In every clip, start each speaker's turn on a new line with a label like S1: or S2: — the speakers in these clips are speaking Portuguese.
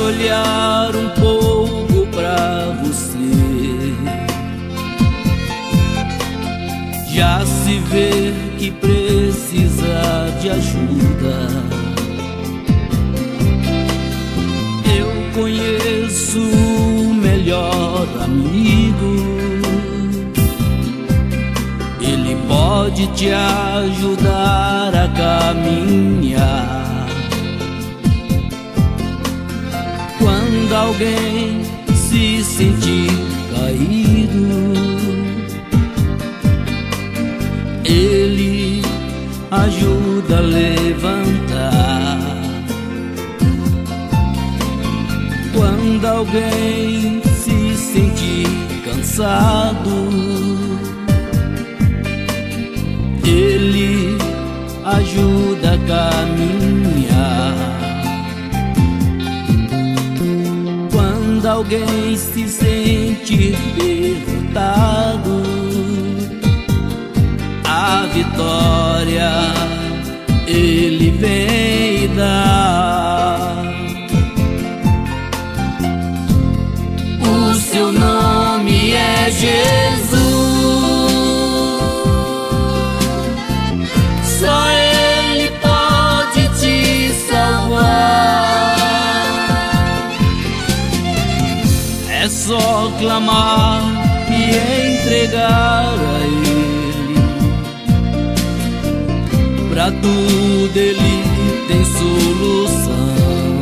S1: olhar um pouco pra você, já se vê que precisa de ajuda. Eu conheço o melhor amigo, ele pode te ajudar a caminhar. Quando alguém se sentir caído, ele ajuda a levantar. Quando alguém se sentir cansado, ele ajuda a caminhar. Quando alguém se sentir derrotado, a vitória ele vem dar. O seu nome é Jesus, só Ele pode te salvar. É só clamar e entregar a Ele, pra tudo Ele tem solução.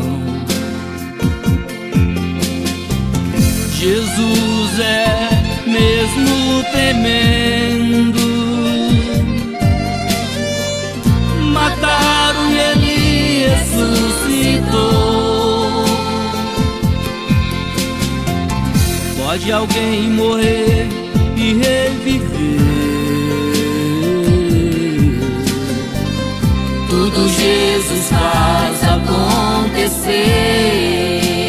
S1: Jesus é mesmo tremendo, mataram e Ele ressuscitou. Pode alguém morrer e reviver, tudo Jesus faz acontecer.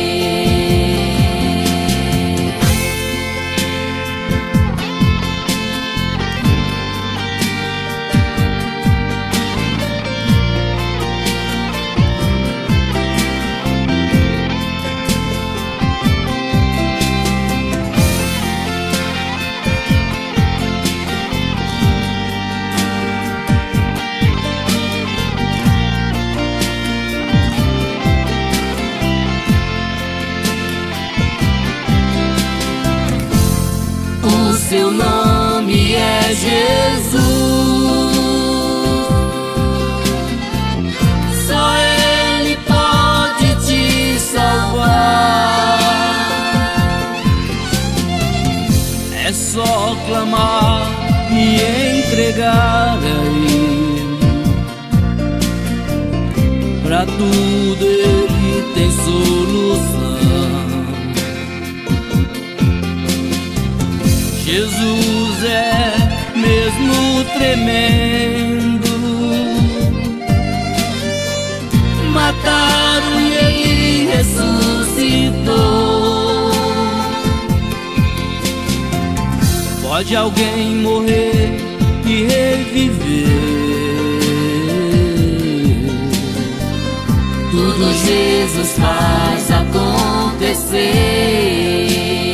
S1: Seu nome é Jesus, só Ele pode te salvar. É só clamar e entregar a Ele, pra tudo Ele tem solução. Jesus é mesmo tremendo, mataram e Ele ressuscitou. Pode alguém morrer e reviver, tudo Jesus faz acontecer.